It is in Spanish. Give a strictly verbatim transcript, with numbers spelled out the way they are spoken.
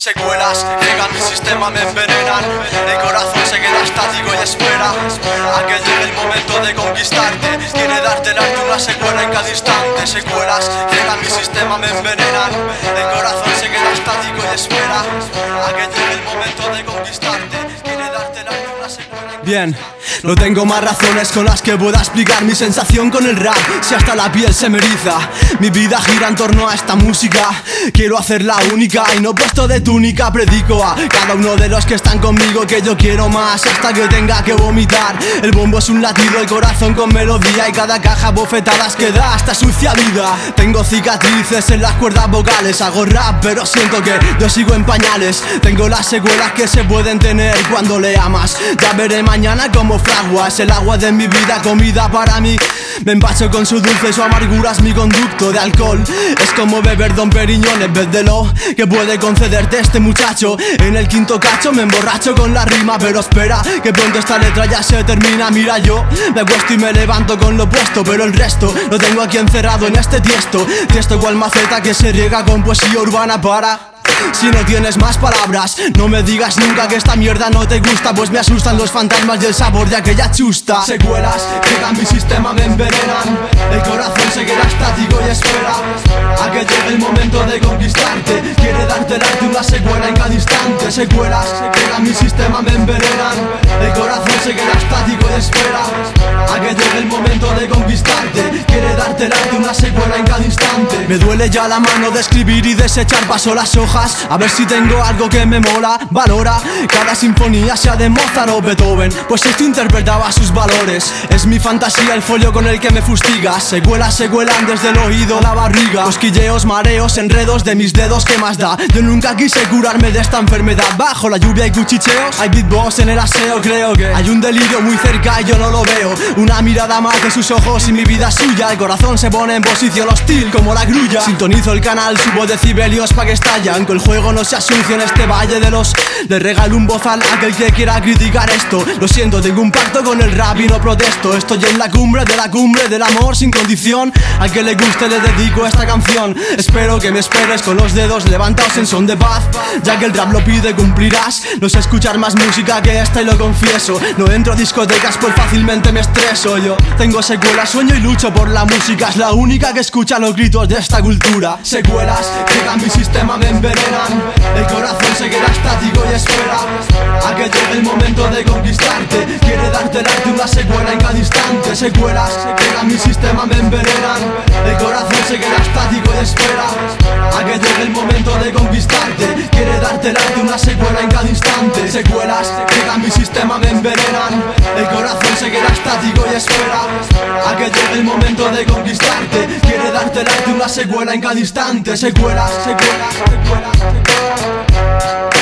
Secuelas, llegan mi sistema, me envenenan. El corazón se queda estático y espera a que llegue el momento de conquistarte. Quiere darte el arte, una secuela en cada instante. Secuelas, llegan mi sistema, me envenenan. El corazón se queda estático y espera a que llegue el momento de conquistarte. Quiere darte el arte, una secuela en... Bien, no tengo más razones con las que pueda explicar mi sensación con el rap. Si hasta la piel se me eriza, mi vida gira en torno a esta música. Quiero hacerla única y no puesto de túnica. Predico a cada uno de los que están conmigo que yo quiero más hasta que tenga que vomitar. El bombo es un latido, el corazón con melodía, y cada caja bofetadas que da esta sucia vida. Tengo cicatrices en las cuerdas vocales. Hago rap pero siento que yo sigo en pañales. Tengo las secuelas que se pueden tener cuando le amas. Ya veré mañana como fragua. Es el agua de mi vida, comida para mí. Me empacho con su dulce y su amargura es mi conducto de alcohol. Es como beber Don Periñón en vez de lo que puede concederte este muchacho. En el quinto cacho me emborracho con la rima, pero espera que pronto esta letra ya se termina. Mira, yo me acuesto y me levanto con lo puesto, pero el resto lo tengo aquí encerrado en este tiesto. Tiesto cual maceta que se riega con poesía urbana para... Si no tienes más palabras, no me digas nunca que esta mierda no te gusta, pues me asustan los fantasmas y el sabor de aquella chusta. Secuelas, llegan mi sistema, me envenenan. El corazón se queda estático y espera a que llegue el momento de conquistarte. Quiere darte el arte, una secuela en cada instante. Secuelas, llegan mi sistema, me envenenan. El corazón se queda estático y espera a que llegue el momento de conquistarte. Quiere darte el arte, una secuela en cada instante. Me duele ya la mano de escribir y desechar, paso las hojas a ver si tengo algo que me mola. Valora cada sinfonía, sea de Mozart o Beethoven, pues esto interpretaba sus valores. Es mi fantasía el folio con el que me fustigas. Secuelas se cuelan desde el oído a la barriga. Cosquilleos, mareos, enredos de mis dedos, ¿qué más da? Yo nunca quise curarme de esta enfermedad. Bajo la lluvia y cuchicheos, hay beatbox en el aseo. Creo que hay un delirio muy cerca y yo no lo veo. Una mirada más de sus ojos y mi vida es suya. El corazón se pone en posición hostil como la grulla. Sintonizo el canal, subo decibelios pa' que estallan. El juego no se asuncia en este valle de los... Le regalo un bozal a aquel que quiera criticar esto. Lo siento, tengo un pacto con el rap y no protesto. Estoy en la cumbre de la cumbre del amor sin condición. Al que le guste le dedico esta canción. Espero que me esperes con los dedos levantados en son de paz. Ya que el rap lo pide, cumplirás. No sé escuchar más música que esta y lo confieso. No entro a discotecas pues fácilmente me estreso. Yo tengo secuelas, sueño y lucho por la música. Es la única que escucha los gritos de esta cultura. Secuelas, llegan mi sistema, me envenenan. El corazón se queda estático y espera a que llegue el momento de conquistarte. Quiere darte el arte, una secuela en cada instante. Secuelas, llegan mi sistema, me envenenan. El corazón se queda estático y espera a que llegue el momento de conquistarte. Quiere darte el arte, una secuela en cada instante. Secuelas, llegan mi sistema, me envenenan. El corazón se queda estático y espera a que llegue el momento de conquistarte. Quiere darte el arte, una secuela en cada instante. Secuelas, secuelas, secuelas.